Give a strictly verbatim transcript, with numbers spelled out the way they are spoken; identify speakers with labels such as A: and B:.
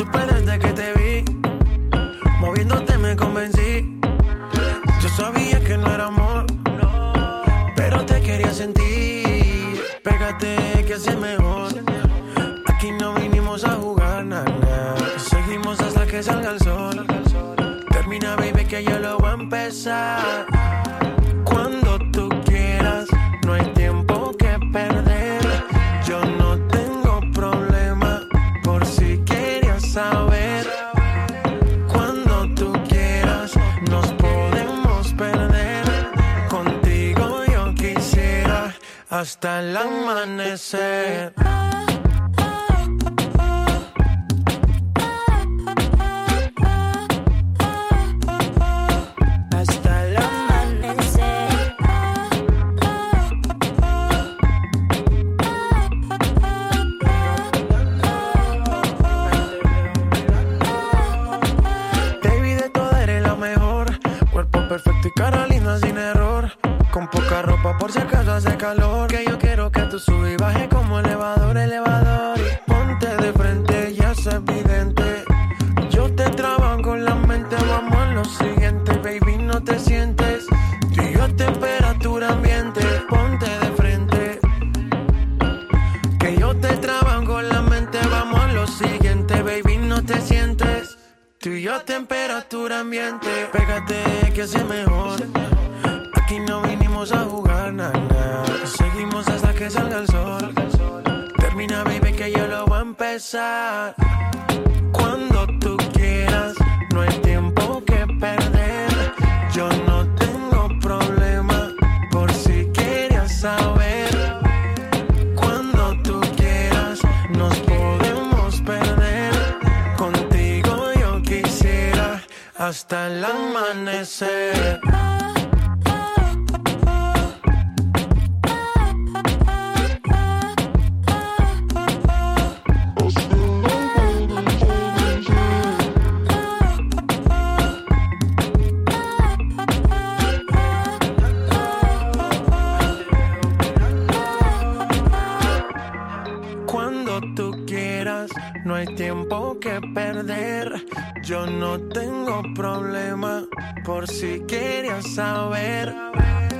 A: supe desde que te vi. Moviéndote me convencí. Yo sabía que no era amor, pero te quería sentir. Pégate que así es mejor. Aquí no vinimos a jugar, nada. Seguimos hasta que salga el sol. Termina, baby, que yo lo voy a empezar. Cuando tú quieras, no hay tiempo que perder. Yo no tengo problema, por si querías saber. Cuando tú quieras, nos podemos perder. Contigo yo quisiera hasta el amanecer. Perfecto y cara linda sin error. Con poca ropa por si acaso hace calor. Que yo quiero que tú subas y bajes como elevador, elevador. Y ponte de frente, ya es evidente. Yo te trabajo con la mente, vamos a lo siguiente. Baby, no te sientes. Tú y yo a temperatura ambiente. Ponte de frente. Que yo te trabajo con la mente, vamos a lo siguiente. Baby, no te sientes. Tú y yo a temperatura ambiente. Pégate que así es mejor. Aquí no vinimos a jugar, nada. Seguimos hasta que salga el sol. Termina, baby, que yo lo voy a empezar. Cuando tú quieras, no hay tiempo que perder. Yo no tengo problema, por si querías saber. Cuando tú quieras, nos podemos perder. Contigo yo quisiera hasta el amanecer. Cuando tú quieras, no hay tiempo que perder. Yo no tengo problema, por si querías saber.